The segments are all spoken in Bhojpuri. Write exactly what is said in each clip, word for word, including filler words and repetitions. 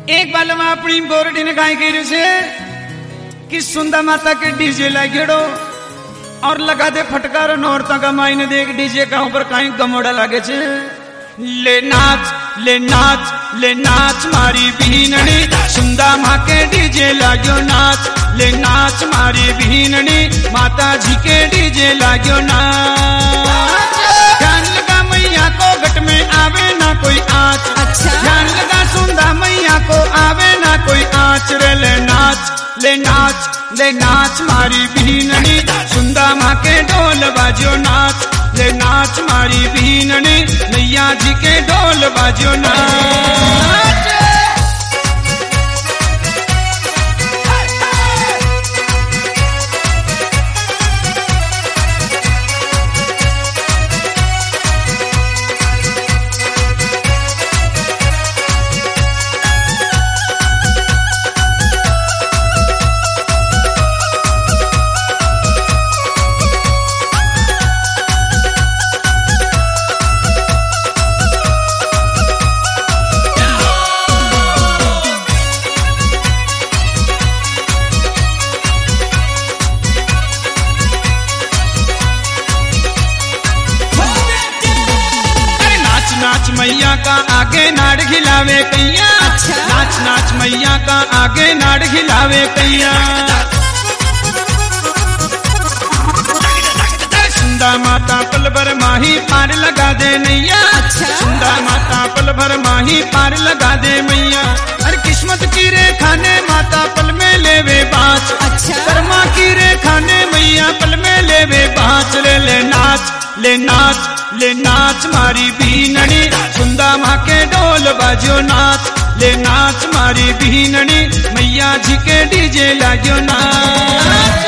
एक बार में अपनी बोरडी ने गाय कही से कि सुंदा माता के डीजे लागेड़ो और लगा दे फटकार औरतों का मायने देख डीजे का ऊपर कहीं गमोड़ा लागे छे। ले नाच ले नाच ले नाच मारी भीननी सुंदा माँ के डीजे लाग्यो नाच ले नाच मारी भीननी माता जी के डीजे लाग्यो नाच। ध्यान लगा मैया को घट में आवे ना कोई आँच। अच्छा ध्यान लगा सुंदा मैया को आवे ना कोई आँच रे ले नाच ले नाच ले नाच मारी भीननी सुंदा माँ के ढोल बाजो नाच ले नाच मारी भीननी मैया जी के ढोल बाजो नाच। मैया का आगे नाड़ खिलावे कैया। अच्छा। नाच नाच मैया का आगे नाड़ खिलावे कैया। सुंदा माता पल भर माही पार लगा दे नैया। अच्छा। सुंदा माता पल भर माही पार लगा दे मैया। अरे किस्मत की रे खाने माता पल में लेवे बाँच। अच्छा। कर्मा की रे खाने मैया पल में लेवे बाँच रे ले नाच ले नाच ले नाच मारी भीननी सुंदा माँ के ढोल बाजो नाच ले नाच मारी भीननी मैया जी के डीजे लाग्यो नाच।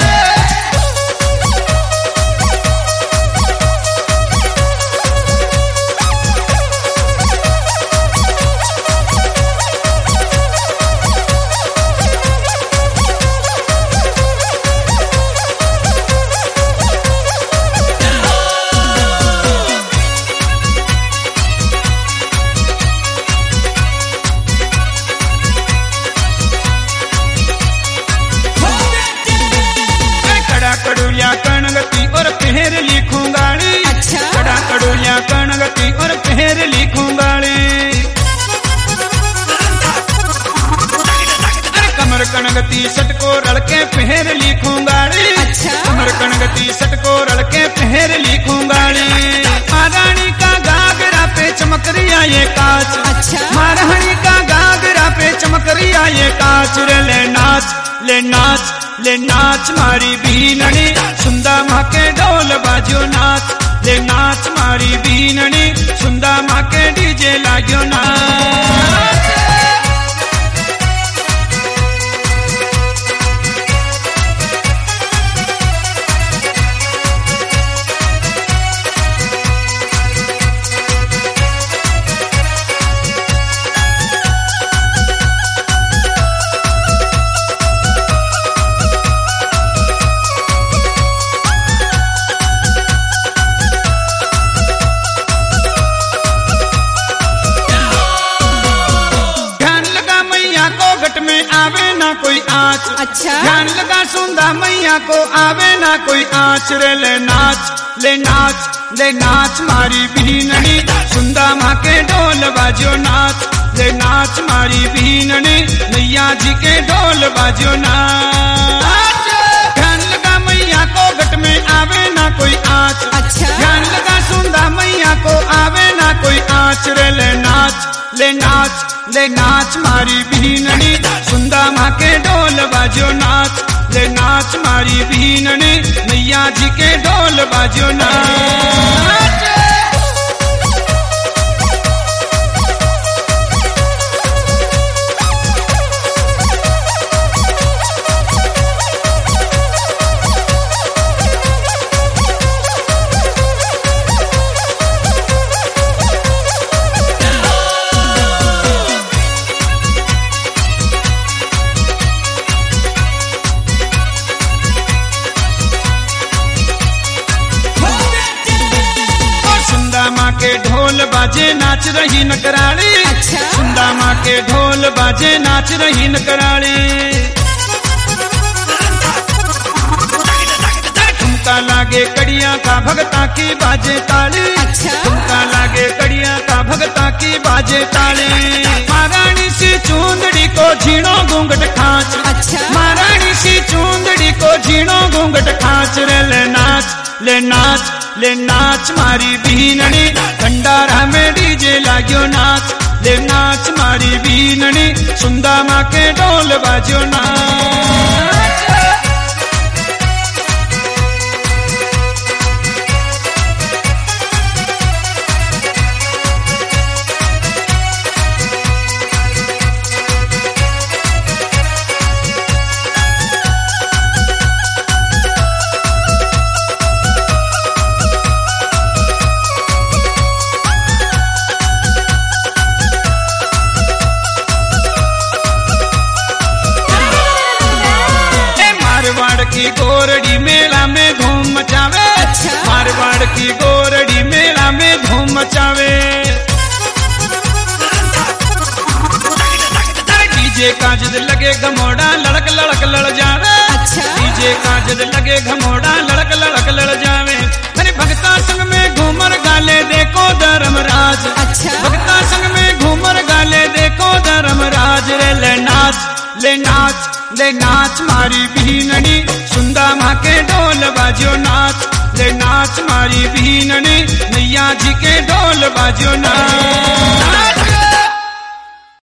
कणगती और पहर लिखूं गाड़ी। अच्छा। कड़ा कड़ोलिया कणगती और पहर लिखूं गाड़ी। कमर कणगती सटको रड़के पहर लिखूं गाड़ी। अच्छा। कमर कणगती सटको रड़के पहर लिखूं गाड़ी। महारानी का गागरा पे चमक रिया ये कांच। अच्छा। महारानी का गागरा पे चमक रिया ये कांच रे ले नाच ले नाच ले नाच मारी भीननी सुंदा माँ के ढोल बाजो नाच ले नाच मारी भीननी सुंदा माँ के डीजे लाग्यो नाच। आवे ना कोई आँच। अच्छा। ध्यान लगा सुंदा मैया को आवे ना कोई आँच रे ले नाच ले नाच ले नाच मारी भीननी सुंदा माँ के ढोल बाजो नाच ले नाच मारी भीननी मैया जी के ढोल बाजो नाच। ध्यान लगा मैया को घट में आवे ना कोई आँच। अच्छा। ध्यान लगा सुंदा मैया को आवे ना कोई आँच रे ले नाच ले नाच ले नाच मारी भीननी सुंदा माँ के ढोल बाजो नाच ले नाच मारी भीननी मैया जी के ढोल बाजो नाच। के ढोल बाजे नाच रही नकराड़ी। अच्छा। सुंदा माँ के ढोल बाजे बाजे नाच रही न कराली। ठुमका लागे कड़िया का भगता की बाजे ताली। अच्छा। ठुमका लागे कड़िया का भगता की बाजे ताली। महारानी सी चूंदड़ी को झीणो घूंघट खांच। अच्छा। महारानी सी चूंदड़ी को झीणो घूंघट खांच रे ले नाच ले नाच ले नाच मारी बीननी। भंडारा में डीजे लाग्यो नाच ले नाच मारी बीननी। सुंदा माँ के ढोल बाजो नाच। मारवाड़ की गोरड़ी मेला में धूम मचावे। अच्छा। मारवाड़ की गोरड़ी मेला में धूम मचावे। डीजे का जद लगे घमोड़ा लड़क लड़क लड़ जावे। अच्छा। डीजे का जद लगे घमोड़ा लड़क लड़क लड़ जावे। अरे भगता संग में घूमर गाले देखो धर्मराज। अच्छा। भगता संग में घूमर गाले देखो धर्मराज रे ले नाच ले नाच ले नाच मारी बीननी। सुंदा माँ के ढोल बाजो नाच ले नाच मारी बीननी। नैया जी के ढोल बाजो नाच।